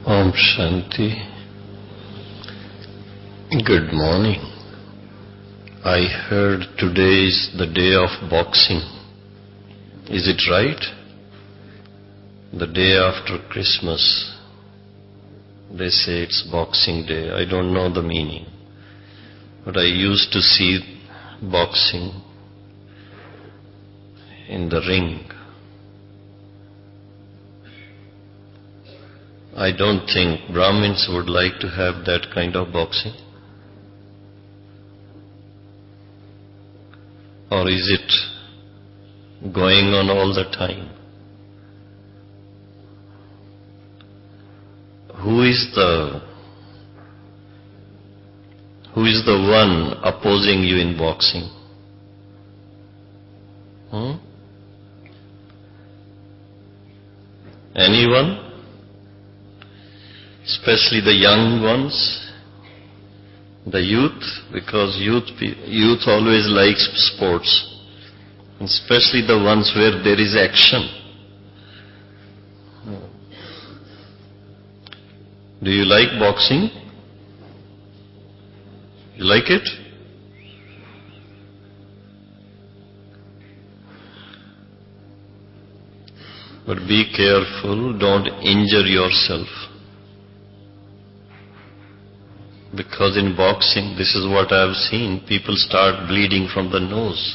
Om Shanti. Good morning. I heard today is the day of boxing. Is it right? The day after Christmas. They say it's Boxing Day. I don't know the meaning. But I used to see boxing in the ring. I don't think Brahmins would like to have that kind of boxing. Or is it going on all the time? Who is the one opposing you in boxing? Anyone? Especially the young ones, the youth, because youth always likes sports, especially the ones where there is action. Do you like boxing? You like it? But be careful, don't injure yourself. Because in boxing, this is what I have seen, people start bleeding from the nose.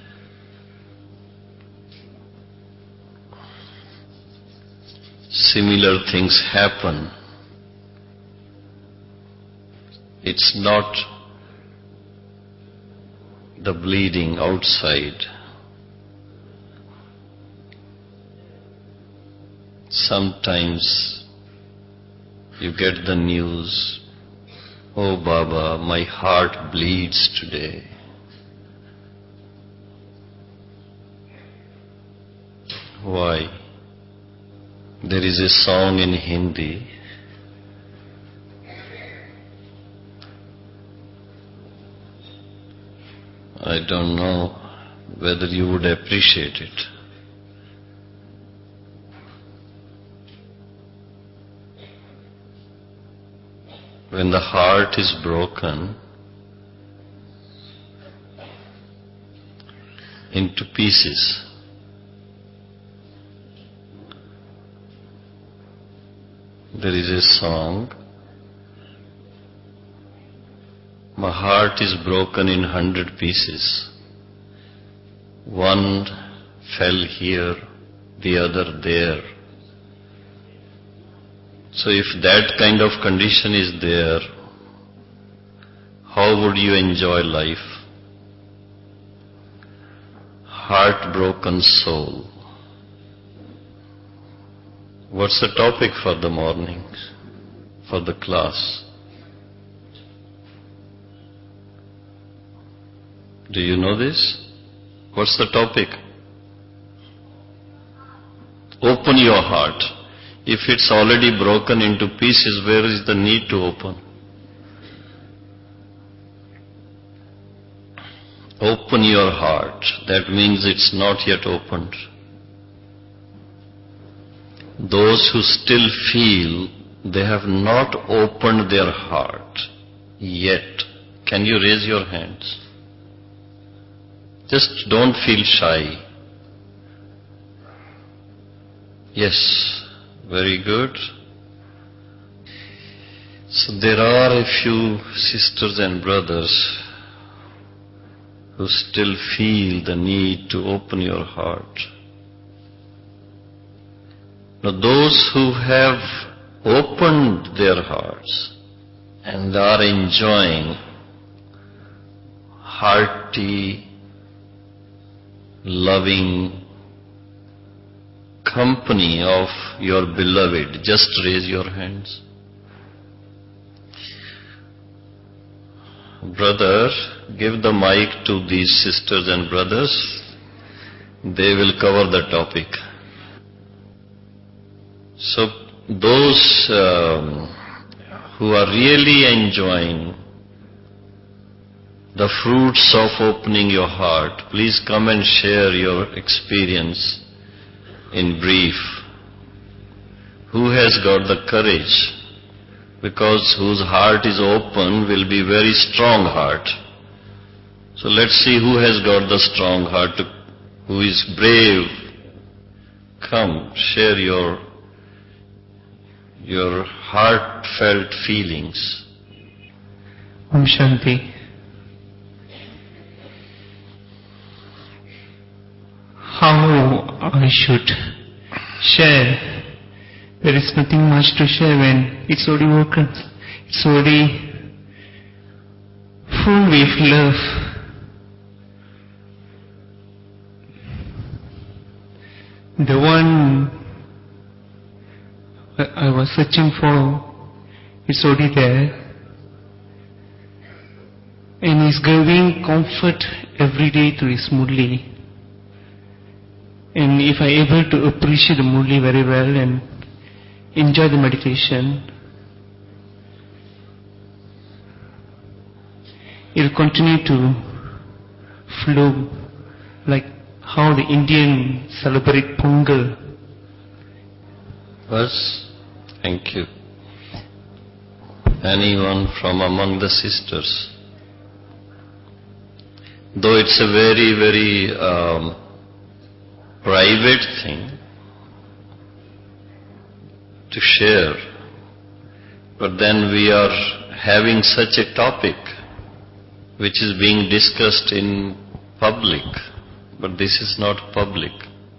Similar things happen. It's not the bleeding outside. Sometimes you get the news, "Oh Baba, my heart bleeds today." Why? There is a song in Hindi. I don't know whether you would appreciate it. When the heart is broken into pieces, there is a song, "My heart is broken in 100 pieces. One fell here, the other there." So if that kind of condition is there, how would you enjoy life? Heartbroken soul. What's the topic for the morning, for the class? Do you know this? What's the topic? Open your heart. If it's already broken into pieces, where is the need to open? Open your heart. That means it's not yet opened. Those who still feel they have not opened their heart yet, can you raise your hands? Just don't feel shy. Yes, very good. So there are a few sisters and brothers who still feel the need to open your heart. Now those who have opened their hearts and are enjoying hearty, loving company of your beloved, just raise your hands. Brother, give the mic to these sisters and brothers. They will cover the topic. So those who are really enjoying the fruits of opening your heart, please come and share your experience in brief. who has got the courage, because whose heart is open will be very strong heart. So let's see who has got the strong heart, who is brave. Come, share your heartfelt feelings. Om Shanti. How I should share? There is nothing much to share when it's already woken. It's already full with love. The one I was searching for, it's already there. And he's giving comfort every day to his Murli. And if I able to appreciate the Murli very well and enjoy the meditation, it will continue to flow like how the Indians celebrate Pongal. Yes, thank you. Anyone from among the sisters? Though it's a very, very private thing to share, but then we are having such a topic which is being discussed in public, but this is not public.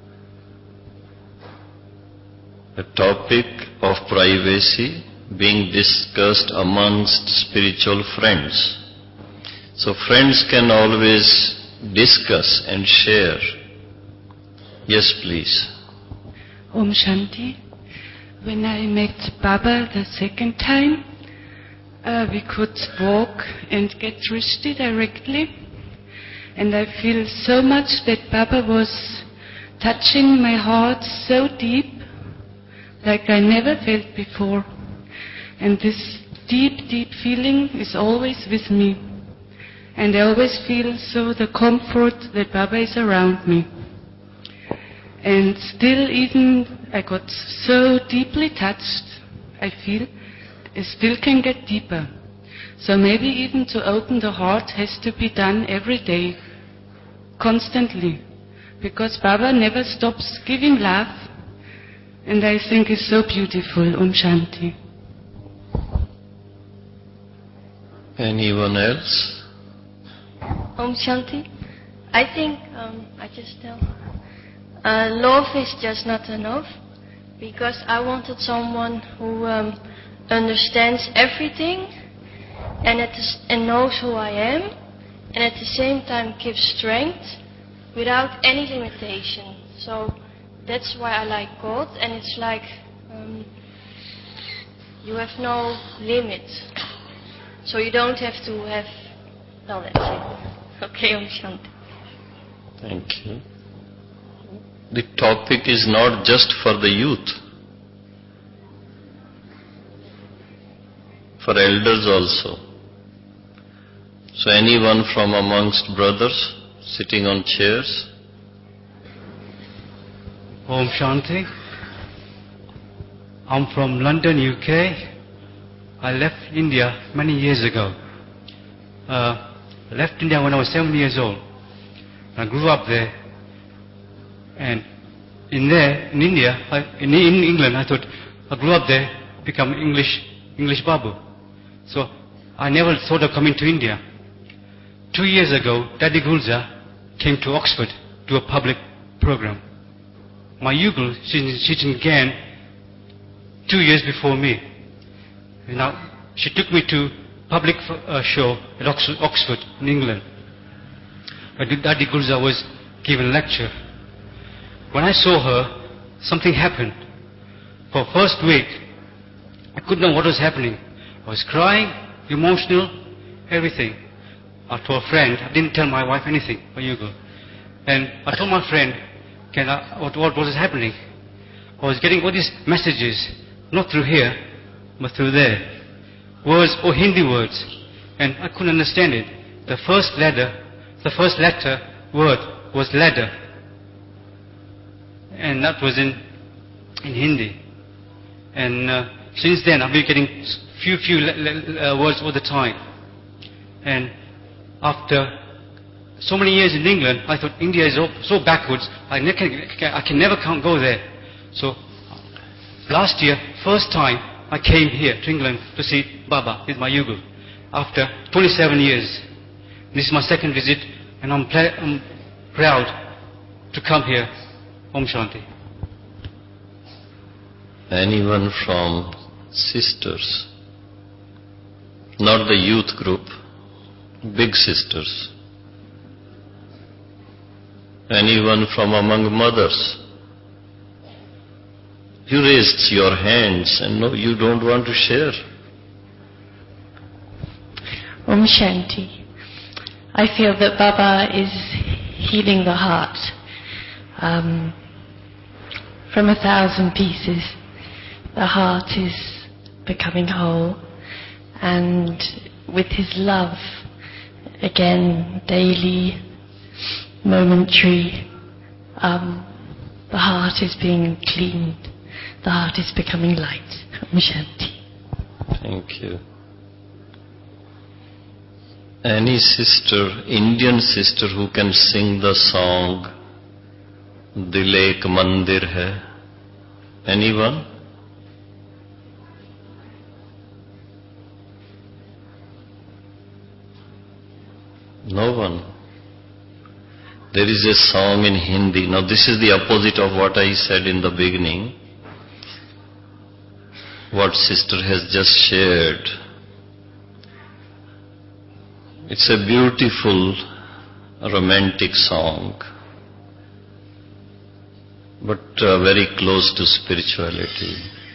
A topic of privacy being discussed amongst spiritual friends. So friends can always discuss and share. Yes, please. Om Shanti. When I met Baba the second time, we could walk and get Drishti directly. And I feel so much that Baba was touching my heart so deep, like I never felt before. And this deep, deep feeling is always with me. And I always feel so the comfort that Baba is around me. And still even I got so deeply touched, I feel, it still can get deeper. So maybe even to open the heart has to be done every day, constantly. Because Baba never stops giving love, and I think it's so beautiful. Om Shanti. Anyone else? Om Shanti. I think, I just tell, love is just not enough, because I wanted someone who understands everything and knows who I am, and at the same time gives strength without any limitation. So that's why I like God, and it's like you have no limit. So you don't have to have... No, that's it. Okay, Om Shanti. Thank you. The topic is not just for the youth, for elders also. So anyone from amongst brothers sitting on chairs? Om Shanti. I'm from London, UK. I left India many years ago. I left India when I was 7 years old. I grew up there. And in England, I thought I grew up there, become English Babu. So I never thought of coming to India. 2 years ago, Daddy Gulza came to Oxford to a public program. My Yugal, she's in Ghan 2 years before me. Now, she took me to public show at Oxford in England. Daddy Gulza was giving a lecture. When I saw her, something happened. For first week, I couldn't know what was happening. I was crying, emotional, everything. I told a friend, I didn't tell my wife anything, my Yugal. And I told my friend, what was happening? I was getting all these messages, not through here, but through there. Words or Hindi words. And I couldn't understand it. The first letter word was ladder. And that was in Hindi. And since then, I've been getting few words all the time. And after so many years in England, I thought India is so backwards, I can never go there. So last year, first time I came here to England to see Baba with my Yugu. After 27 years. This is my second visit, and I'm proud to come here. Om Shanti. Anyone from sisters? Not the youth group, big sisters. Anyone from among mothers? You raised your hands and no, you don't want to share. Om Shanti. I feel that Baba is healing the heart from 1,000 pieces. The heart is becoming whole, and with his love, again, daily, momentary, the heart is being cleaned. The heart is becoming light. Om Shanti. Thank you. Any sister, Indian sister who can sing the song Dil Ek Mandir Hai? Anyone? No one. There is a song in Hindi. Now this is the opposite of what I said in the beginning. What sister has just shared. It's a beautiful, romantic song, but very close to spirituality.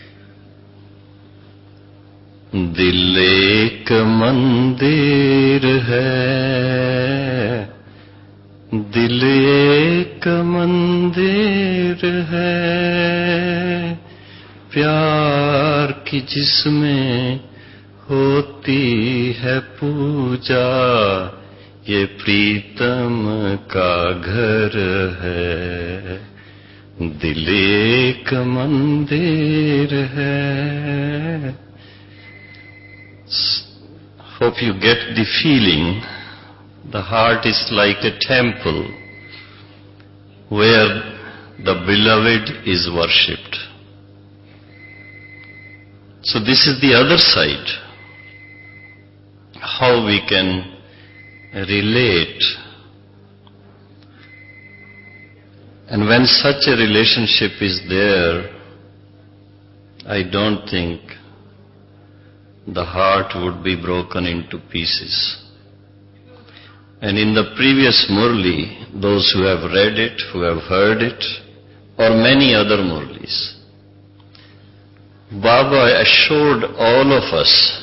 Dil ek mandir hai, dil ek mandir hai, प्यार की जिसमें होती है पूजा, ये प्रीतम का घर है, दिल एक मंदिर है. Hope you get the feeling. The heart is like a temple where the beloved is worshipped. So this is the other side. How we can relate. And when such a relationship is there, I don't think the heart would be broken into pieces. And in the previous Murli, those who have read it, who have heard it, or many other Murlis, Baba assured all of us,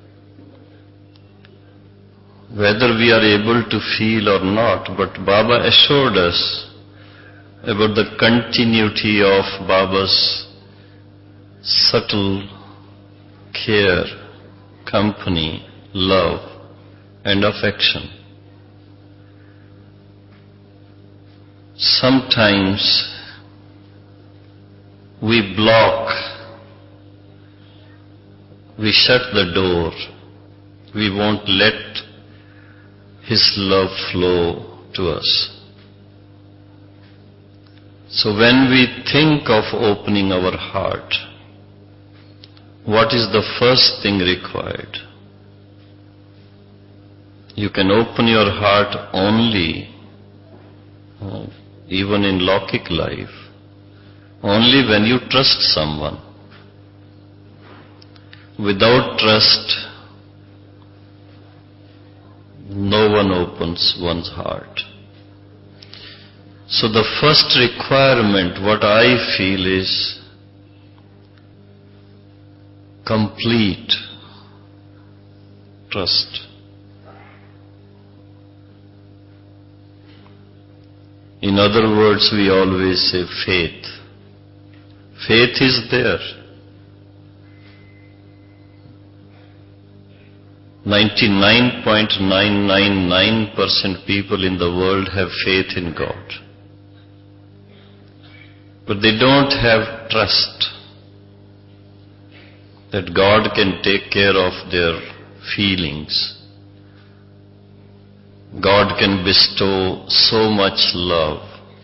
whether we are able to feel or not, but Baba assured us about the continuity of Baba's subtle care, company, love, and affection. Sometimes we block, we shut the door, we won't let His love flow to us. So when we think of opening our heart, what is the first thing required? You can open your heart only, even in Lokik life, only when you trust someone. Without trust, no one opens one's heart. So the first requirement, what I feel, is complete trust. In other words, we always say faith. Faith is there. 99.999% people in the world have faith in God. But they don't have trust. that God can take care of their feelings. God can bestow so much love.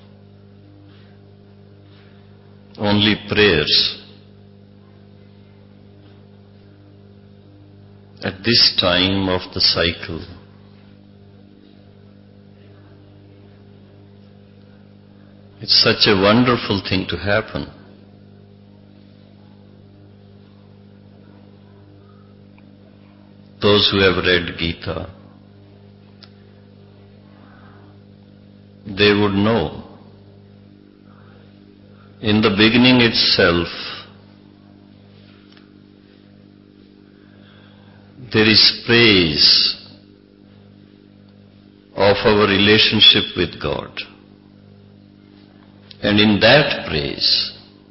Only prayers. At this time of the cycle, it's such a wonderful thing to happen. Those who have read Gita, they would know. In the beginning itself, there is praise of our relationship with God. And in that praise,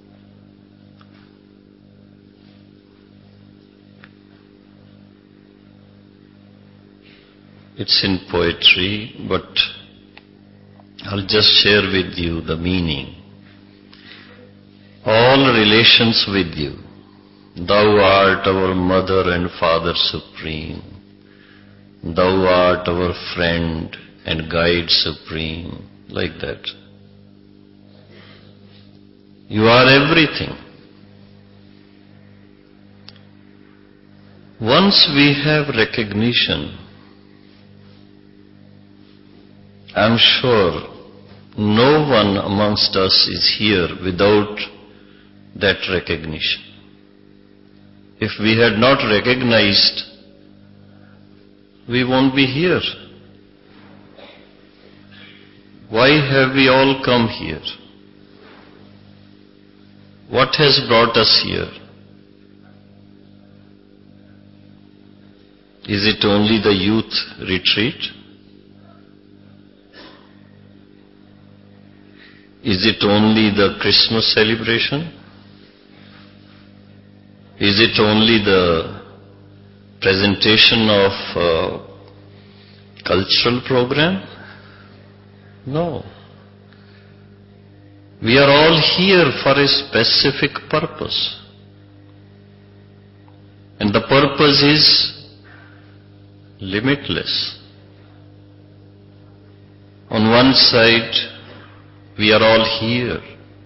it's in poetry, but I'll just share with you the meaning. All relations with you, thou art our mother and father supreme. Thou art our friend and guide supreme. Like that. You are everything. Once we have recognition, I'm sure no one amongst us is here without that recognition. If we had not recognized, we won't be here. Why have we all come here? What has brought us here? Is it only the youth retreat? Is it only the Christmas celebration? Is it only the presentation of cultural program? No. We are all here for a specific purpose. And the purpose is limitless. On one side, we are all here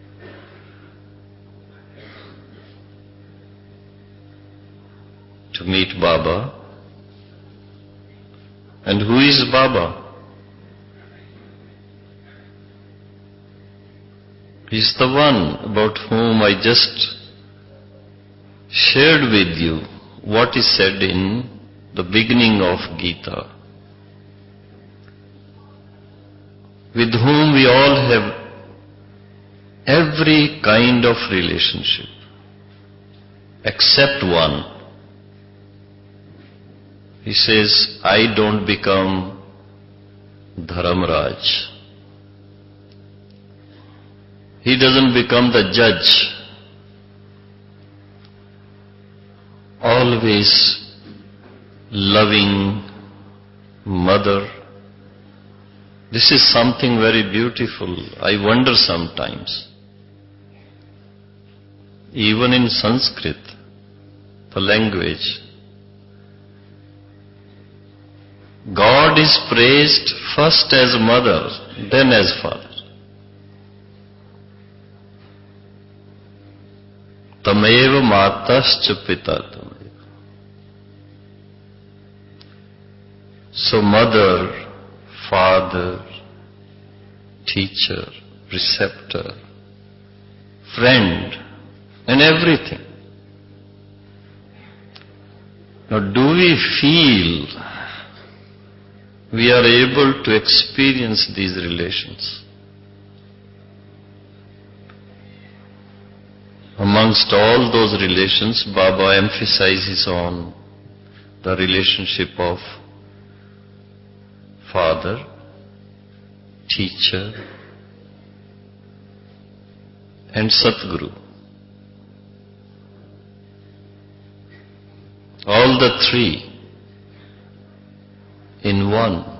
to meet Baba. And who is Baba? He's the one about whom I just shared with you what is said in the beginning of Gita, with whom we all have every kind of relationship, except one. He says, I don't become Dharamraj. He doesn't become the judge. Always loving mother. This is something very beautiful. I wonder sometimes. Even in Sanskrit, the language, God is praised first as mother, then as father. Tameva matascha pita tameva. So mother, father, teacher, preceptor, friend, and everything. Now, do we feel we are able to experience these relations? Amongst all those relations, Baba emphasizes on the relationship of father, teacher, and Satguru. All the three in one.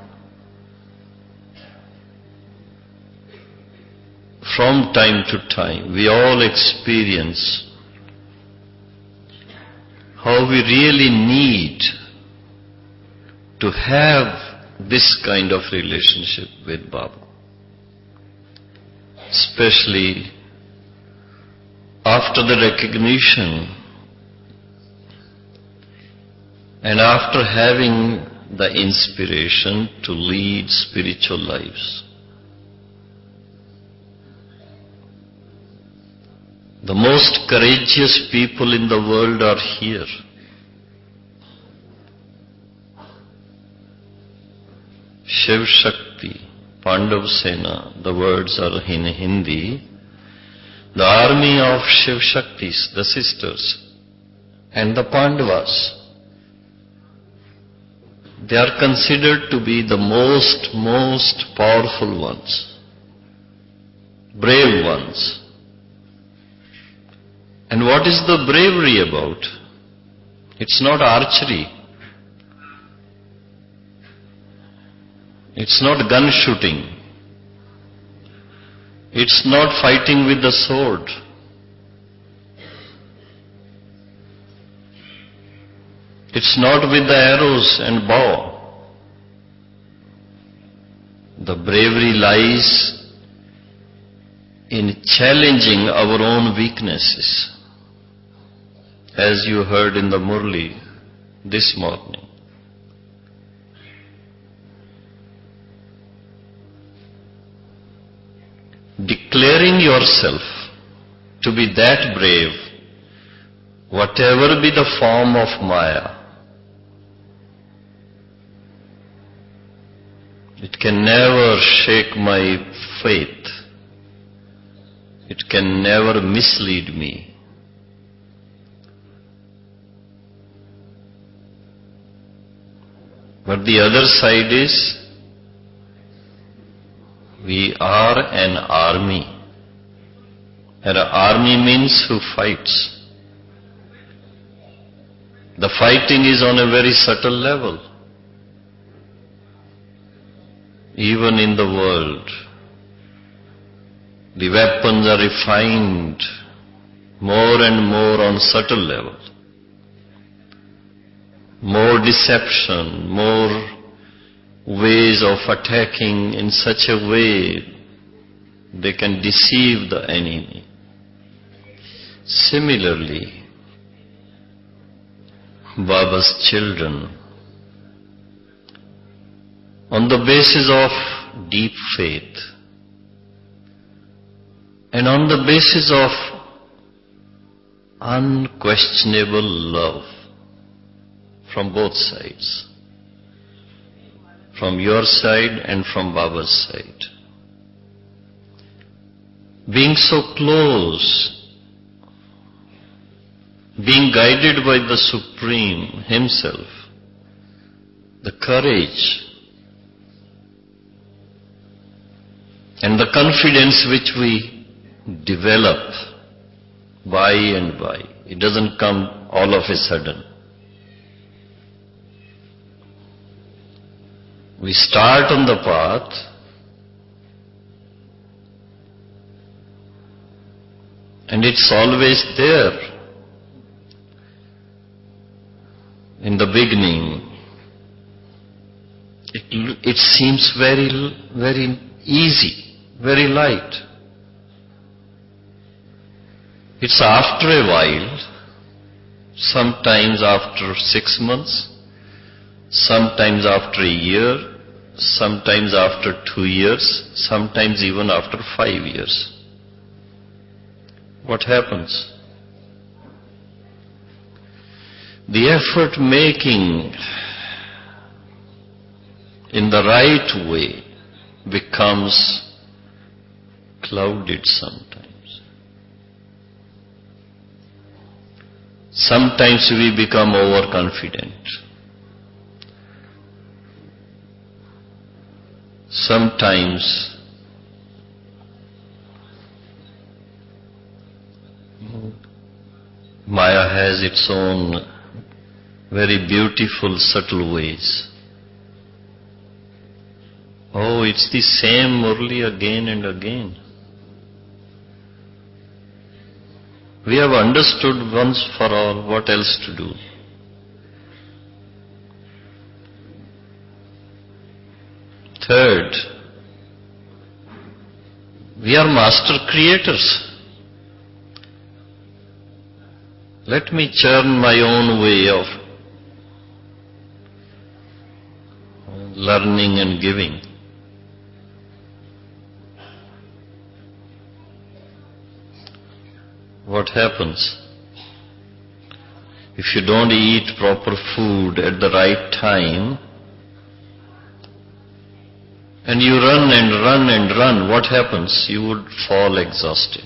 From time to time, we all experience how we really need to have this kind of relationship with Baba. Especially after the recognition and after having the inspiration to lead spiritual lives. The most courageous people in the world are here. Shiv Shakti, Pandav Sena, the words are in Hindi. The army of Shiv Shaktis, the sisters, and the Pandavas, they are considered to be the most powerful ones, brave ones. And what is the bravery about? It's not archery. It's not gun shooting. It's not fighting with the sword. It's not with the arrows and bow. The bravery lies in challenging our own weaknesses, as you heard in the Murli this morning. Declaring yourself to be that brave, whatever be the form of Maya, it can never shake my faith. It can never mislead me. But the other side is, we are an army. And an army means who fights. The fighting is on a very subtle level. Even in the world, the weapons are refined more and more on subtle level. More deception, more ways of attacking in such a way they can deceive the enemy. Similarly, Baba's children, on the basis of deep faith and on the basis of unquestionable love from both sides, from your side and from Baba's side. Being so close, being guided by the Supreme Himself, the courage and the confidence which we develop by and by, it doesn't come all of a sudden. We start on the path, and it's always there. In the beginning, it seems very easy, very light. It's after a while, sometimes after 6 months, sometimes after a year, sometimes after 2 years, sometimes even after 5 years. What happens? The effort making in the right way becomes clouded sometimes. Sometimes we become overconfident. Sometimes Maya has its own very beautiful, subtle ways. Oh, it's the same Murli again and again. We have understood once for all, what else to do? Third, we are master creators. Let me churn my own way of learning and giving. What happens? If you don't eat proper food at the right time, and you run and run and run, what happens? You would fall exhausted.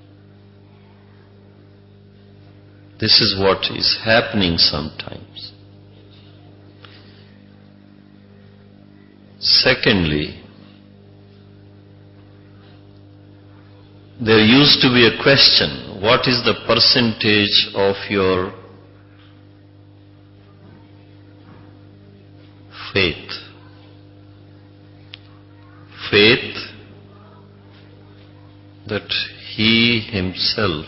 This is what is happening sometimes. Secondly, there used to be a question, what is the percentage of your faith? Faith that He Himself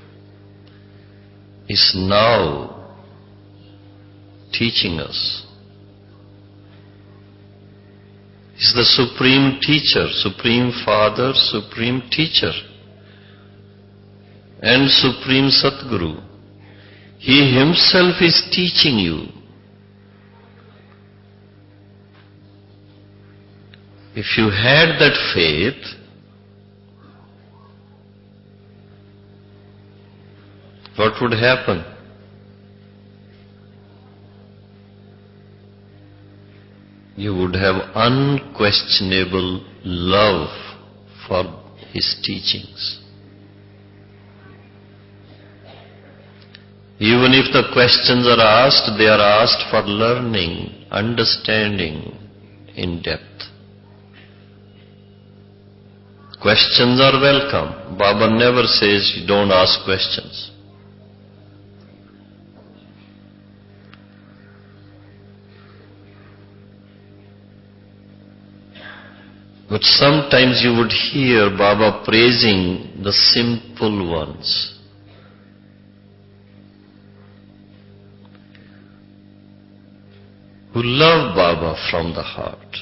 is now teaching us. He's the Supreme Teacher, Supreme Father, Supreme Teacher, and Supreme Satguru. He Himself is teaching you. If you had that faith, what would happen? You would have unquestionable love for His teachings. Even if the questions are asked, they are asked for learning, understanding in depth. Questions are welcome. Baba never says you don't ask questions. But sometimes you would hear Baba praising the simple ones. Who love Baba from the heart.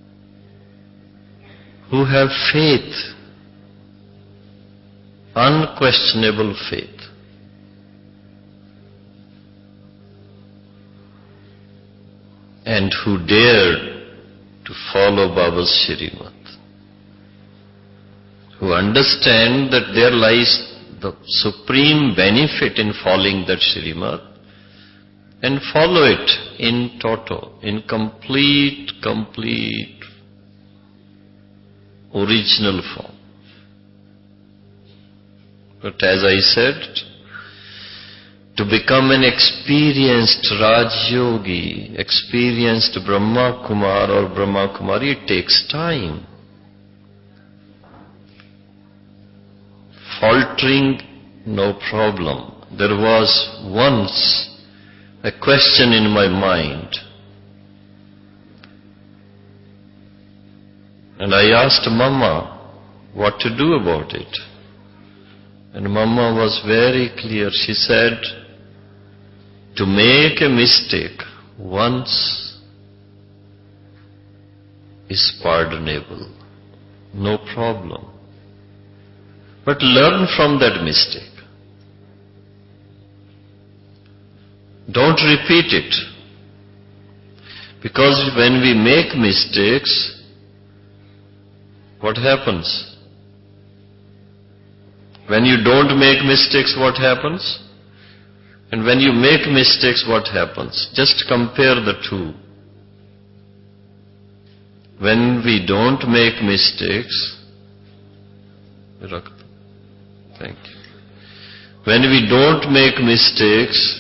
Who have faith, unquestionable faith. And who dare to follow Baba's Shrimad. Who understand that there lies the supreme benefit in following that Shrimad and follow it in toto, in complete original form. But as I said, to become an experienced Raj Yogi, experienced Brahma Kumar or Brahma Kumari, it takes time. Faltering, no problem. There was once a question in my mind, and I asked Mama what to do about it. And Mama was very clear. She said, to make a mistake once is pardonable, no problem. But learn from that mistake. Don't repeat it. Because when we make mistakes, what happens? When you don't make mistakes, what happens? And when you make mistakes, what happens? Just compare the two. When we don't make mistakes, thank you. When we don't make mistakes,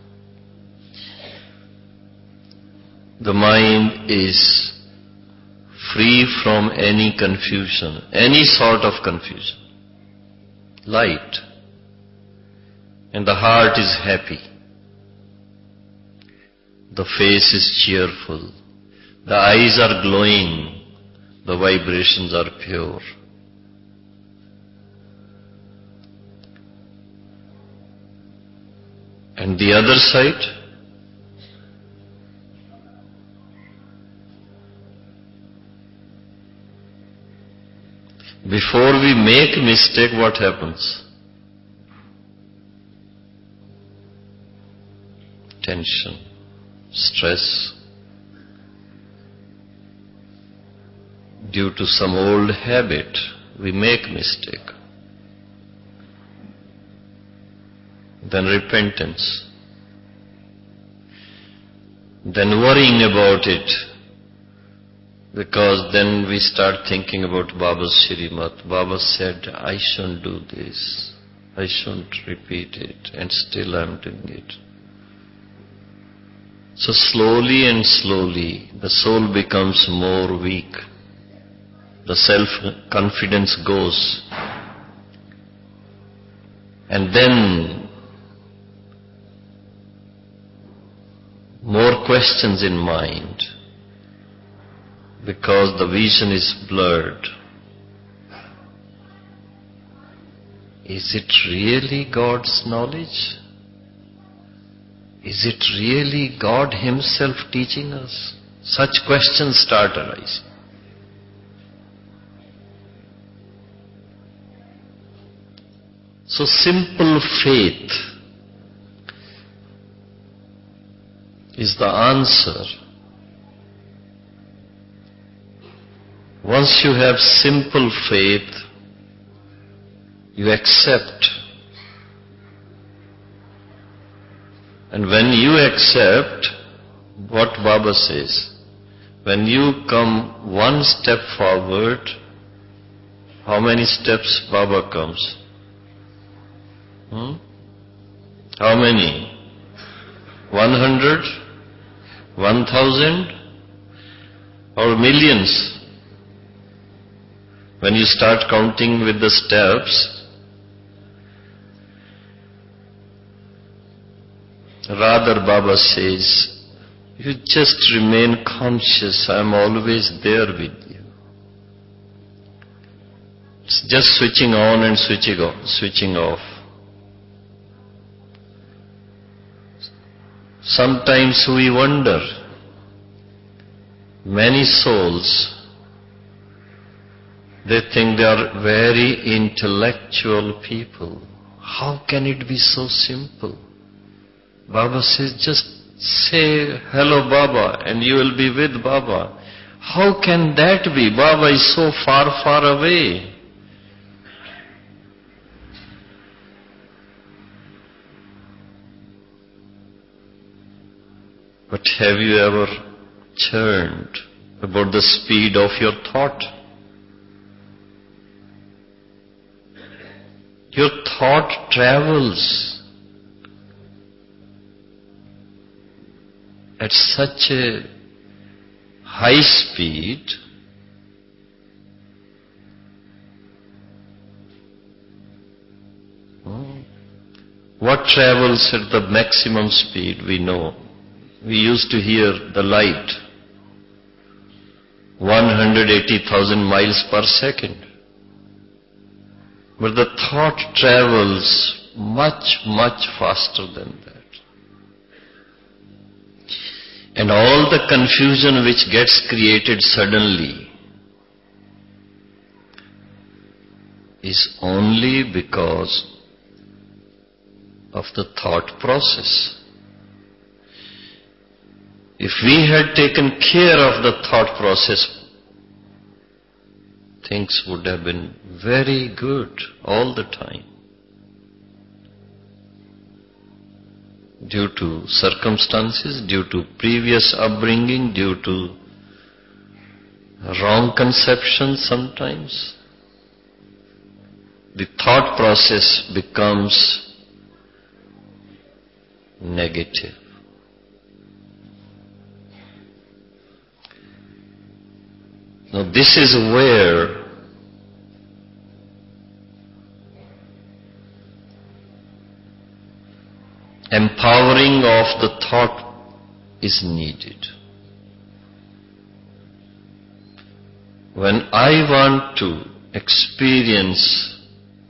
the mind is free from any confusion, any sort of confusion. Light. And the heart is happy. The face is cheerful. The eyes are glowing. The vibrations are pure. And the other side, Before we make mistake, what happens? Tension, stress, due to some old habit, we make mistake. Then repentance. Then worrying about it, because then we start thinking about Baba's Shrimat. Baba said, I shouldn't do this, I shouldn't repeat it, and still I'm doing it. So slowly and slowly, the soul becomes more weak. The self-confidence goes. And then more questions in mind, because the vision is blurred. Is it really God's knowledge? Is it really God Himself teaching us? Such questions start arising. So simple faith is the answer. Once you have simple faith, you accept. And when you accept what Baba says, when you come one step forward, how many steps Baba comes? How many? 100? 1,000? Or millions? When you start counting with the steps, rather Baba says, you just remain conscious, I am always there with you. It's just switching on and switching off. Sometimes we wonder, many souls, they think they are very intellectual people. How can it be so simple? Baba says, just say, hello Baba, and you will be with Baba. How can that be? Baba is so far, far away. But have you ever churned about the speed of your thought? Your thought travels at such a high speed what travels at the maximum speed we know. We used to hear the light, 180,000 miles per second. But the thought travels much, much faster than that. And all the confusion which gets created suddenly is only because of the thought process. If we had taken care of the thought process, things would have been very good all the time. Due to circumstances, due to previous upbringing, due to wrong conceptions sometimes, the thought process becomes negative. Now this is where empowering of the thought is needed. When I want to experience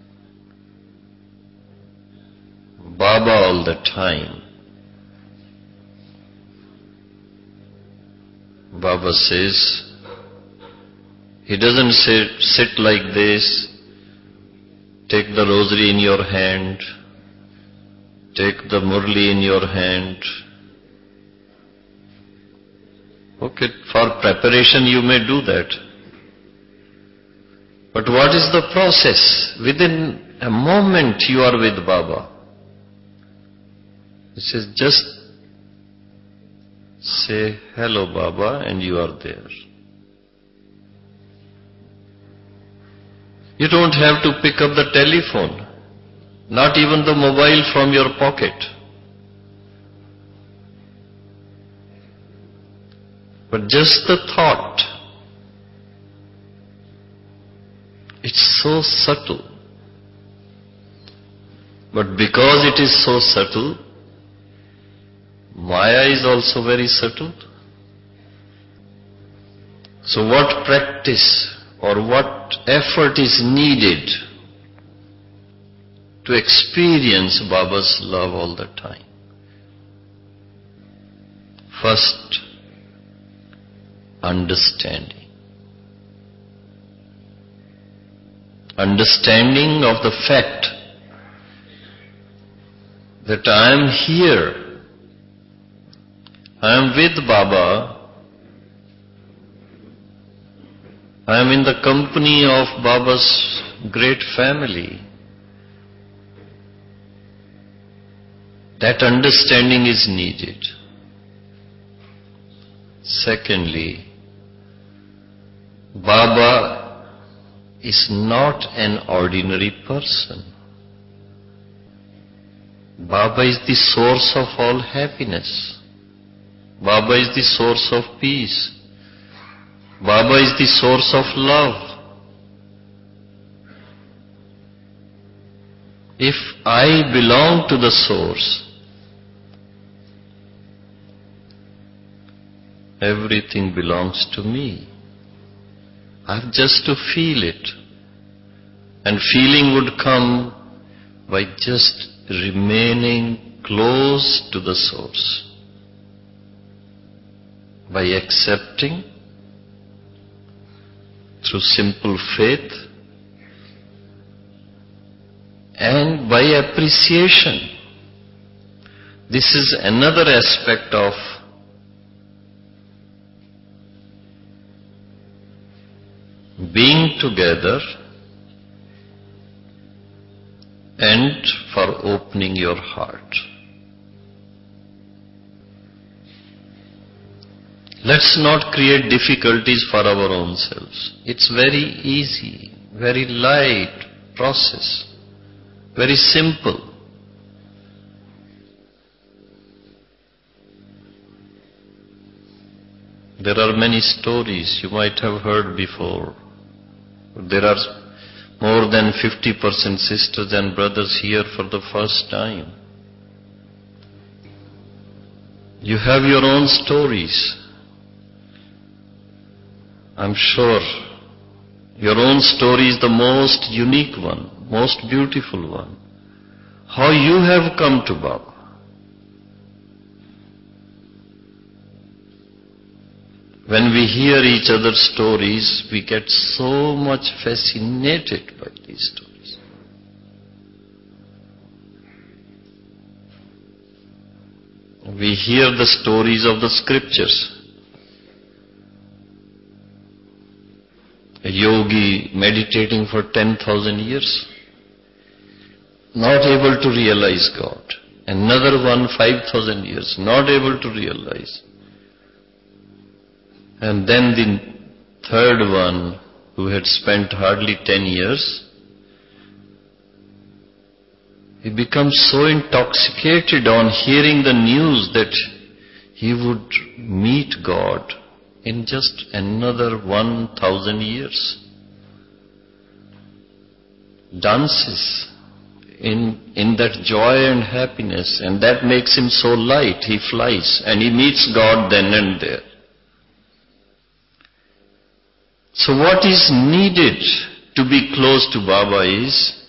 Baba all the time, Baba says, He doesn't say, sit like this, take the rosary in your hand, take the murli in your hand. Okay, for preparation you may do that. But what is the process? Within a moment you are with Baba. He says, just say, hello Baba, and you are there. You don't have to pick up the telephone, not even the mobile from your pocket. But just the thought, it's so subtle. But because it is so subtle, Maya is also very subtle. So what practice or what effort is needed to experience Baba's love all the time? First, understanding. Understanding of the fact that I am here, I am with Baba, I am in the company of Baba's great family. That understanding is needed. Secondly, Baba is not an ordinary person. Baba is the source of all happiness. Baba is the source of peace. Baba is the source of love. If I belong to the source, everything belongs to me. I have just to feel it. And feeling would come by just remaining close to the source. By accepting through simple faith and by appreciation. This is another aspect of being together and for opening your heart. Let's not create difficulties for our own selves. It's very easy, very light process, very simple. There are many stories you might have heard before. There are more than 50% sisters and brothers here for the first time. You have your own stories. I'm sure your own story is the most unique one, most beautiful one. How you have come to Baba. When we hear each other's stories, we get so much fascinated by these stories. We hear the stories of the scriptures. A yogi meditating for 10,000 years, not able to realize God. Another one 5,000 years, not able to realize. And then the third one, who had spent hardly 10 years, he becomes so intoxicated on hearing the news that he would meet God in just another 1,000 years. Dances in that joy and happiness, and that makes him so light. He flies and he meets God then and there. So what is needed to be close to Baba is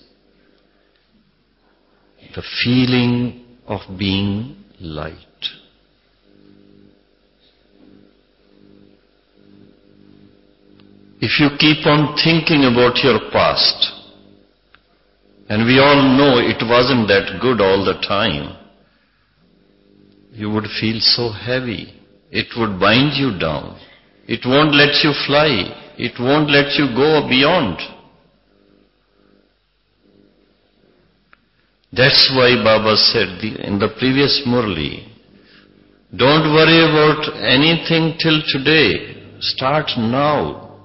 the feeling of being light. If you keep on thinking about your past, and we all know it wasn't that good all the time, you would feel so heavy. It would bind you down. It won't let you fly. It won't let you go beyond. That's why Baba said in the previous Murli, don't worry about anything till today. Start now.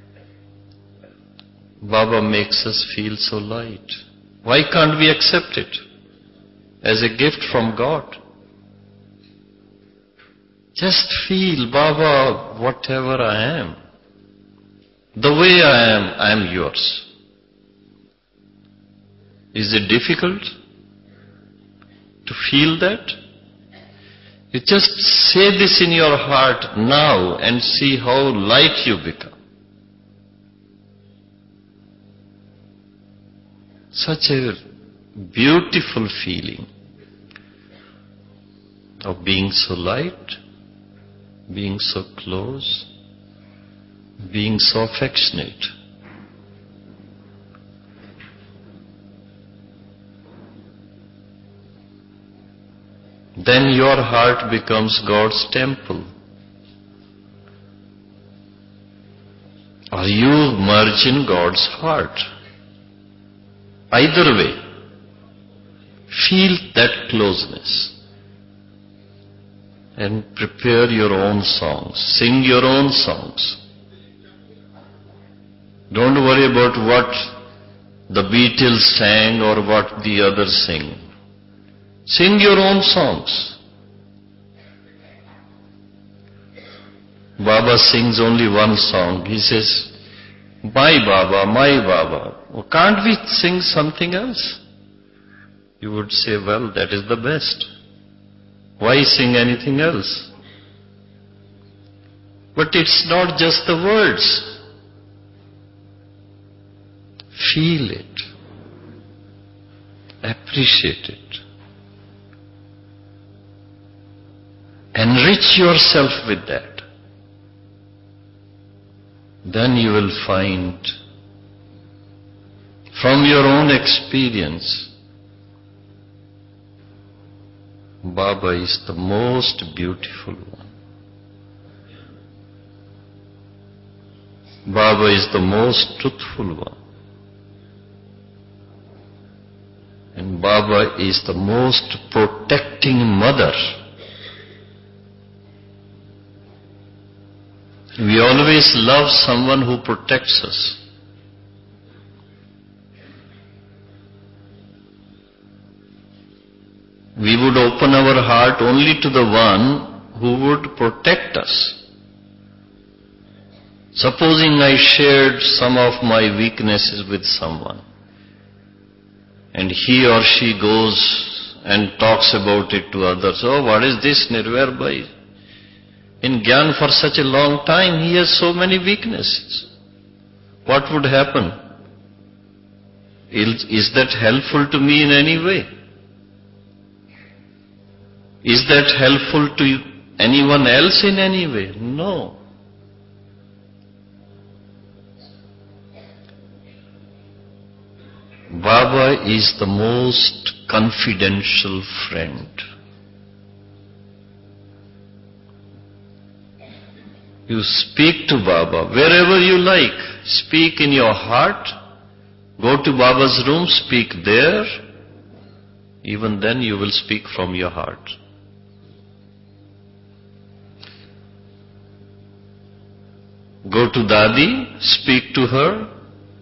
Baba makes us feel so light. Why can't we accept it as a gift from God? Just feel, Baba, whatever I am, the way I am yours. Is it difficult to feel that? You just say this in your heart now and see how light you become. Such a beautiful feeling of being so light, being so close, being so affectionate. Then your heart becomes God's temple. Or you merge in God's heart. Either way, feel that closeness and prepare your own songs, sing your own songs. Don't worry about what the Beatles sang or what the others sing. Sing your own songs. Baba sings only one song. He says, my Baba, my Baba. Oh, can't we sing something else? You would say, well, that is the best. Why sing anything else? But it's not just the words. Feel it. Appreciate it. Enrich yourself with that. Then you will find from your own experience, Baba is the most beautiful one. Baba is the most truthful one. And Baba is the most protecting mother. We always love someone who protects us. We would open our heart only to the one who would protect us. Supposing I shared some of my weaknesses with someone, and he or she goes and talks about it to others. Oh, what is this Nirvair Bhai? In Gyan for such a long time, he has so many weaknesses. What would happen? Is that helpful to me in any way? Is that helpful to anyone else in any way? No. Baba is the most confidential friend. You speak to Baba wherever you like. Speak in your heart. Go to Baba's room, speak there. Even then you will speak from your heart. Go to Dadi, speak to her.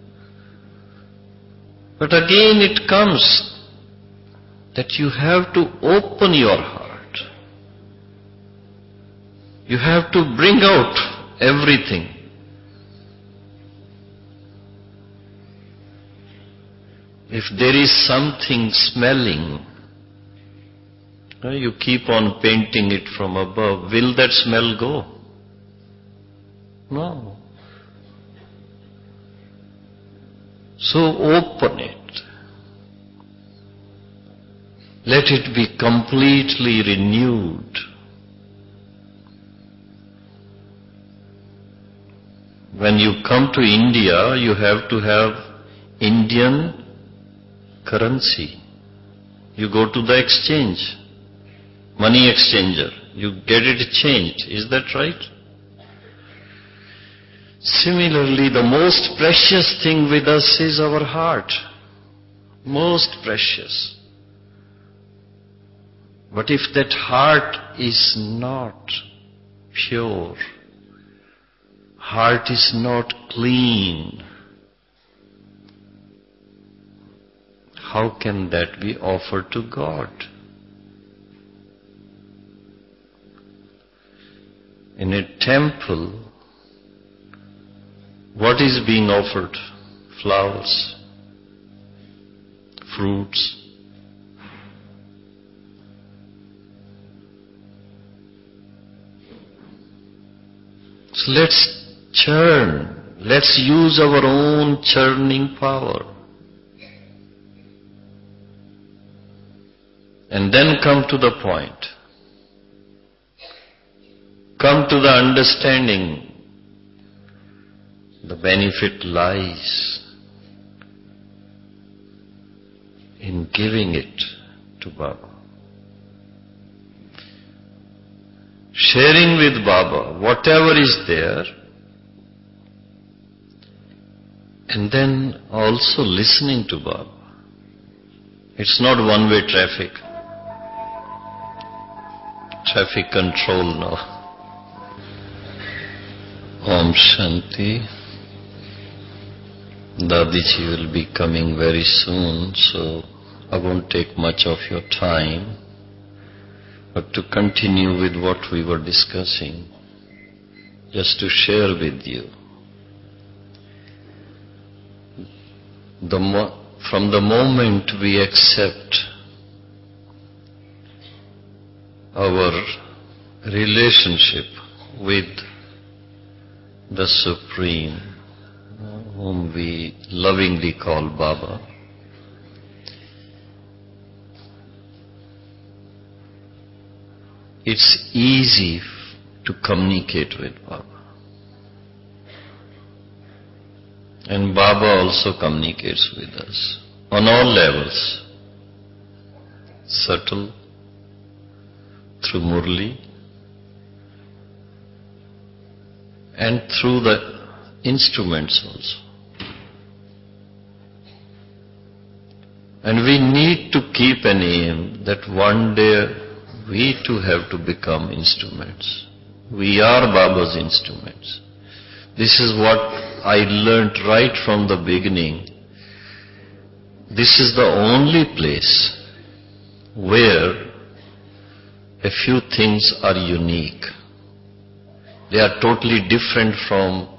But again it comes that you have to open your heart. You have to bring out everything. If there is something smelling, you keep on painting it from above, will that smell go? No. So open it. Let it be completely renewed. When you come to India, you have to have Indian currency. You go to the exchange, money exchanger. You get it changed. Is that right? Similarly, the most precious thing with us is our heart. Most precious. But if that heart is not pure, heart is not clean, how can that be offered to God? In a temple, what is being offered? Flowers, fruits. So let's churn. Let's use our own churning power. And then come to the point. Come to the understanding. The benefit lies in giving it to Baba. Sharing with Baba whatever is there, and then also listening to Baba. It's not one-way traffic. Traffic control now. Om Shanti. Dadiji will be coming very soon, so I won't take much of your time. But to continue with what we were discussing, just to share with you, from the moment we accept our relationship with the Supreme, whom we lovingly call Baba, it's easy to communicate with Baba. And Baba also communicates with us on all levels. Subtle, through Murli, and through the instruments also. And we need to keep an aim that one day we too have to become instruments. We are Baba's instruments. This is what I learnt right from the beginning. This is the only place where a few things are unique. They are totally different from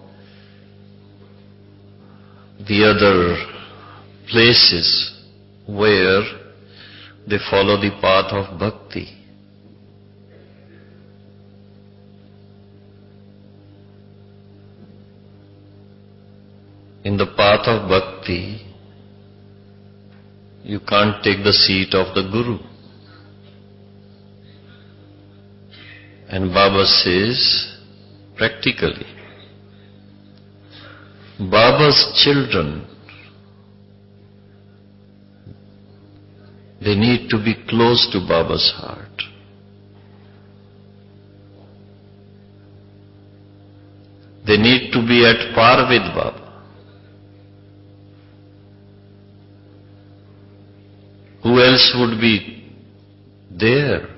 the other places where they follow the path of bhakti. In the path of bhakti, you can't take the seat of the Guru. And Baba says, practically, Baba's children, they need to be close to Baba's heart. They need to be at par with Baba. Who else would be there?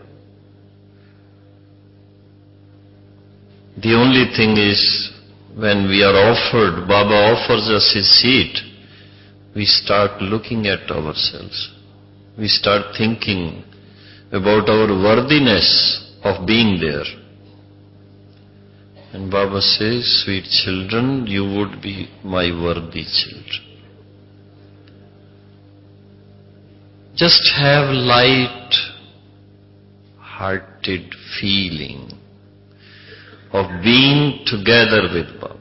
The only thing is, when we are offered, Baba offers us his seat, we start looking at ourselves. We start thinking about our worthiness of being there. And Baba says, sweet children, you would be my worthy children. Just have light-hearted feeling of being together with Baba.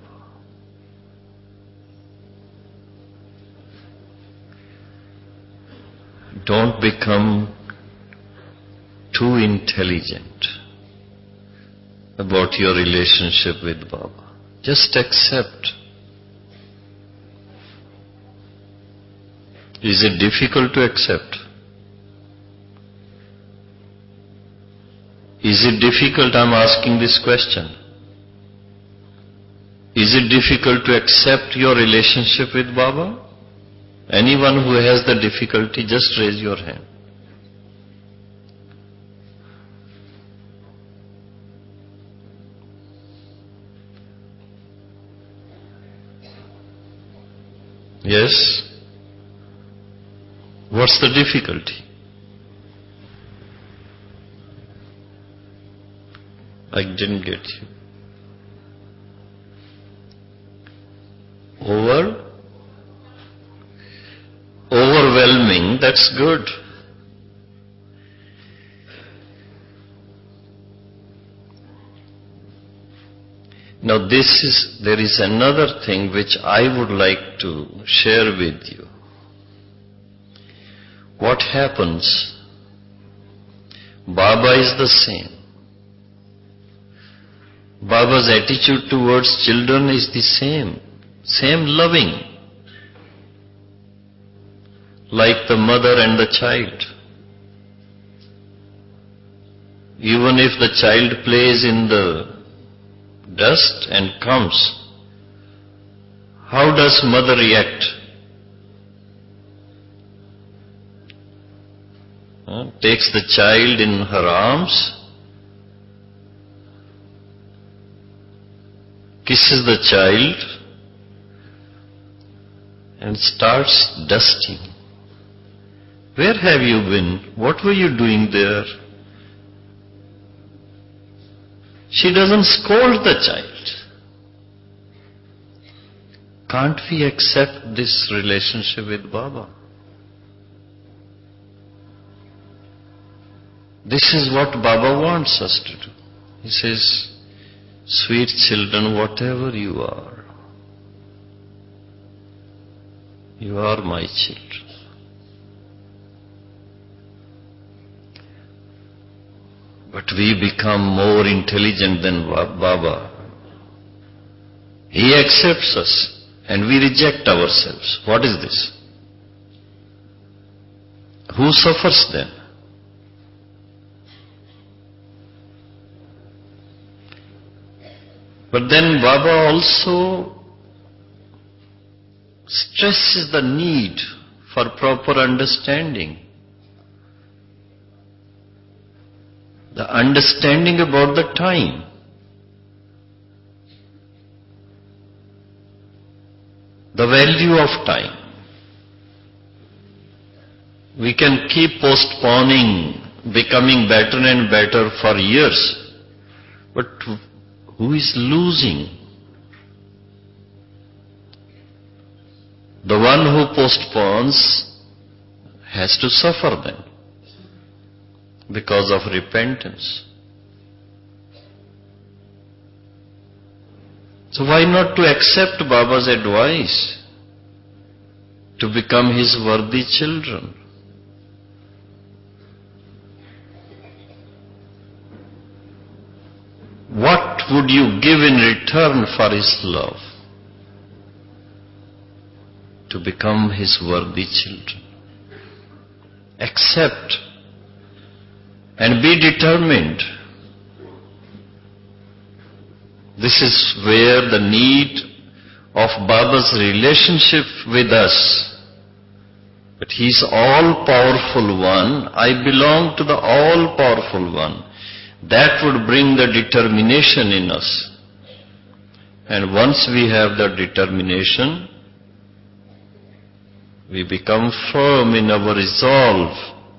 Don't become too intelligent about your relationship with Baba. Just accept. Is it difficult to accept? Is it difficult? I'm asking this question. Is it difficult to accept your relationship with Baba? Anyone who has the difficulty, just raise your hand. Yes? What's the difficulty? I didn't get you. Overwhelming, that's good. Now there is another thing which I would like to share with you. What happens? Baba is the same. Baba's attitude towards children is the same loving, like the mother and the child. Even if the child plays in the dust and comes, how does mother react? Takes the child in her arms, kisses the child, and starts dusting. Where have you been? What were you doing there? She doesn't scold the child. Can't we accept this relationship with Baba? This is what Baba wants us to do. He says, sweet children, whatever you are my children. But we become more intelligent than Baba. He accepts us and we reject ourselves. What is this? Who suffers then? But then Baba also stresses the need for proper understanding. The understanding about the time. The value of time. We can keep postponing becoming better and better for years. But who is losing? The one who postpones has to suffer then because of repentance. So why not to accept Baba's advice to become his worthy children? What would you give in return for his love? To become his worthy children. Accept and be determined. This is where the need of Baba's relationship with us. But he's all-powerful one. I belong to the all-powerful one. That would bring the determination in us. And once we have the determination, we become firm in our resolve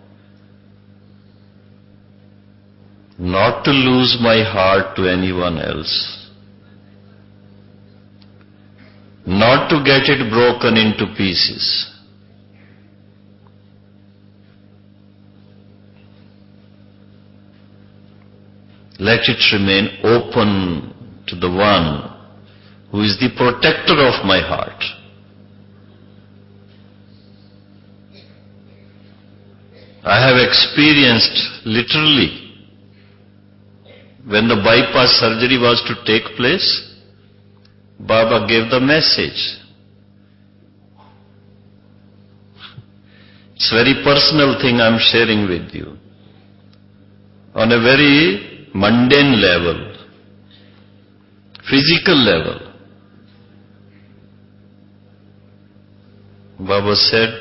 not to lose my heart to anyone else, not to get it broken into pieces. Let it remain open to the one who is the protector of my heart. I have experienced literally when the bypass surgery was to take place, Baba gave the message. It's a very personal thing I'm sharing with you. On a very mundane level, physical level, Baba said,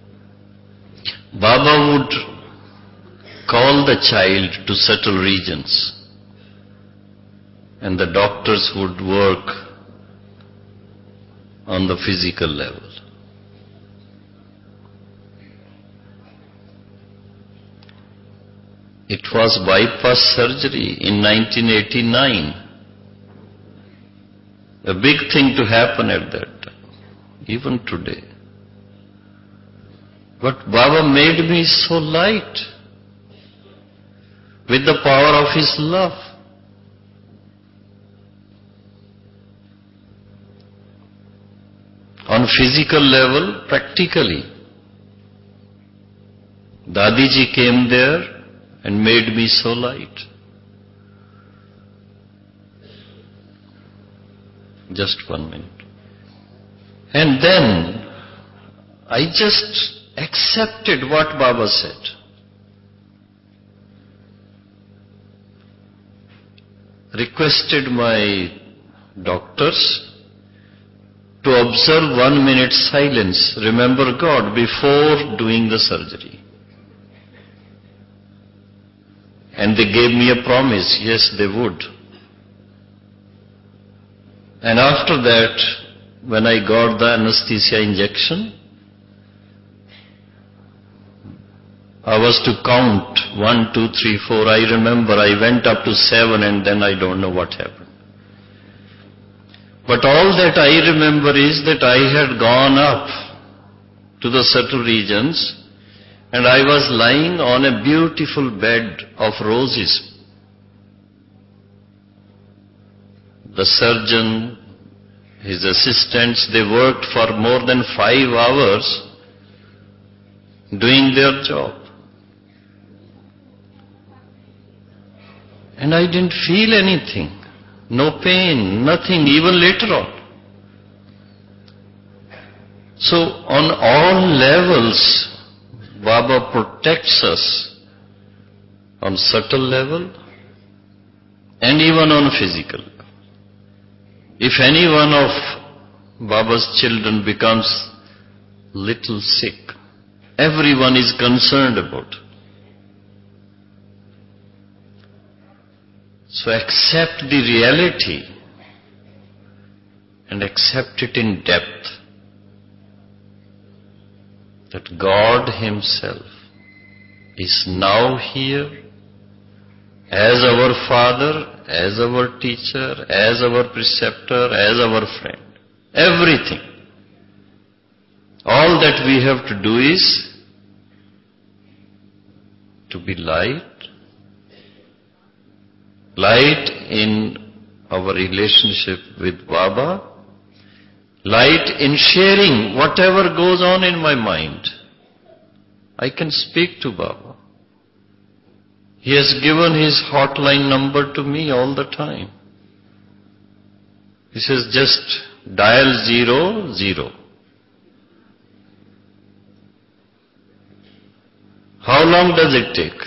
Baba would call the child to subtle regions, and the doctors would work on the physical level. It was bypass surgery in 1989. A big thing to happen at that time, even today. But Baba made me so light with the power of his love. On physical level, practically, Dadiji came there and made me so light. Just 1 minute. And then I just accepted what Baba said. Requested my doctors to observe 1 minute silence, remember God, before doing the surgery. And they gave me a promise, yes, they would. And after that, when I got the anesthesia injection, I was to count 1, 2, 3, 4. I remember I went up to 7 and then I don't know what happened. But all that I remember is that I had gone up to the subtle regions and I was lying on a beautiful bed of roses. The surgeon, his assistants, they worked for more than 5 hours doing their job. And I didn't feel anything. No pain, nothing, even later on. So on all levels, Baba protects us on subtle level and even on physical level. If any one of Baba's children becomes little sick, everyone is concerned about. So accept the reality and accept it in depth that God Himself is now here as our Father, as our teacher, as our preceptor, as our friend. Everything. All that we have to do is to be light. Light in our relationship with Baba. Light in sharing whatever goes on in my mind. I can speak to Baba. He has given his hotline number to me all the time. He says, just dial 00. How long does it take?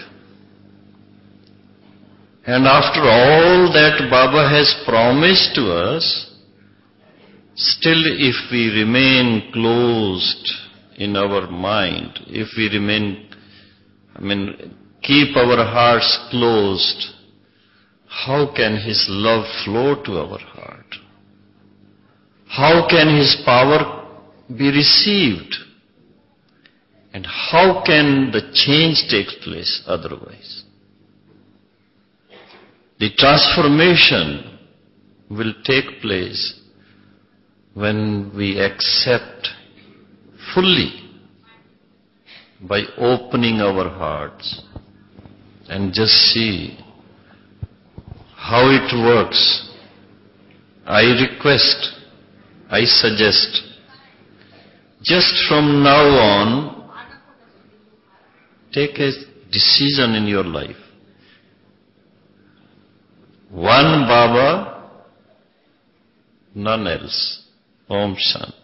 And after all that Baba has promised to us, still if we remain closed in our mind, if we keep our hearts closed, how can His love flow to our heart? How can His power be received? And how can the change take place otherwise? The transformation will take place when we accept fully by opening our hearts and just see how it works. I request, I suggest, just from now on, take a decision in your life. One Baba none else. Om Shanti.